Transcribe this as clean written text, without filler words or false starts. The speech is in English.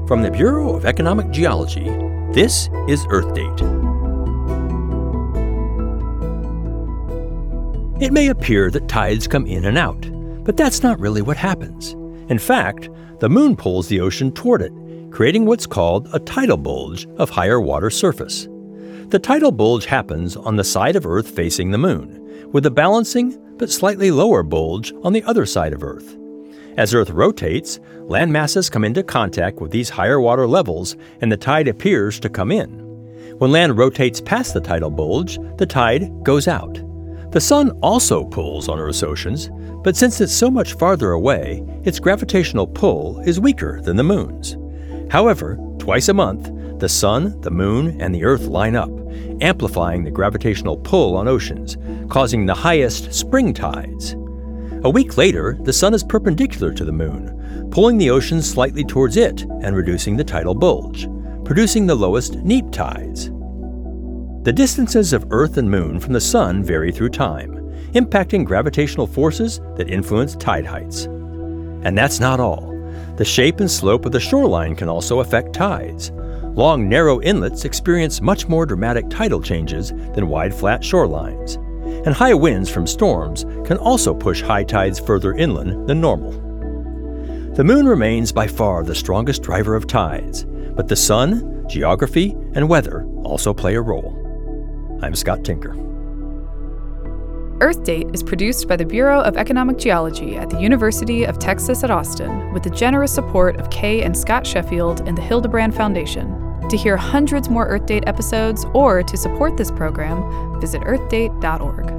From the Bureau of Economic Geology, this is Earth Date. It may appear that tides come in and out, but that's not really what happens. In fact, the moon pulls the ocean toward it, creating what's called a tidal bulge of higher water surface. The tidal bulge happens on the side of Earth facing the moon, with a balancing but slightly lower bulge on the other side of Earth. As Earth rotates, land masses come into contact with these higher water levels and the tide appears to come in. When land rotates past the tidal bulge, the tide goes out. The sun also pulls on Earth's oceans, but since it's so much farther away, its gravitational pull is weaker than the moon's. However, twice a month, the sun, the moon, and the Earth line up, amplifying the gravitational pull on oceans, causing the highest spring tides. A week later, the sun is perpendicular to the moon, pulling the ocean slightly towards it and reducing the tidal bulge, producing the lowest neap tides. The distances of Earth and moon from the sun vary through time, impacting gravitational forces that influence tide heights. And that's not all. The shape and slope of the shoreline can also affect tides. Long, narrow inlets experience much more dramatic tidal changes than wide, flat shorelines. And high winds from storms can also push high tides further inland than normal. The moon remains by far the strongest driver of tides, but the sun, geography, and weather also play a role. I'm Scott Tinker. Earth Date is produced by the Bureau of Economic Geology at the University of Texas at Austin with the generous support of Kay and Scott Sheffield and the Hildebrand Foundation. To hear hundreds more Earth Date episodes or to support this program, visit earthdate.org.